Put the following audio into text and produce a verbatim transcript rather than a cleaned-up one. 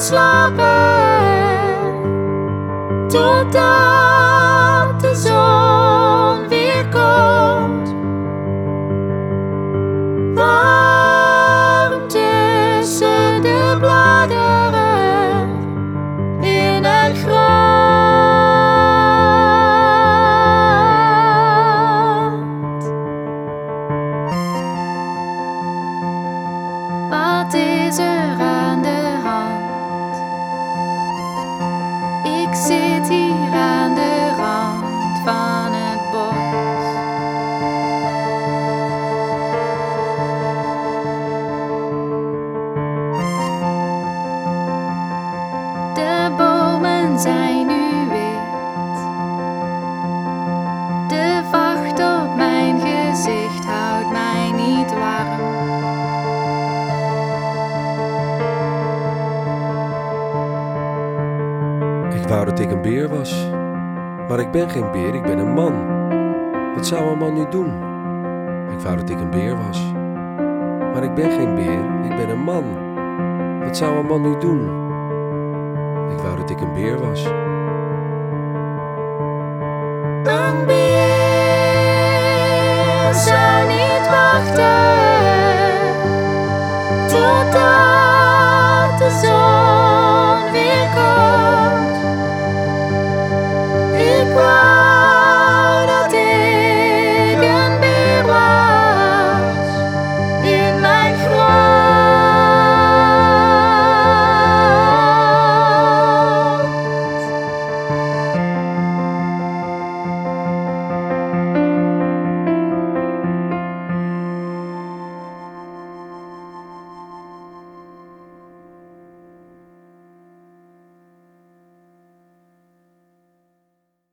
slapen totdat de zon weer komt. Warm tussen de bladeren in het gras. Wat is er aan de hand? Ik zit hier aan de rand van het bos. De bomen zijn nu wit. De vacht op mijn gezicht houdt mij niet warm. Ik wou dat ik een beer was, maar ik ben geen beer, ik ben een man. Wat zou een man nu doen? Ik wou dat ik een beer was, maar ik ben geen beer, ik ben een man. Wat zou een man nu doen? Ik wou dat ik een beer was. Een beer zou niet wachten totdat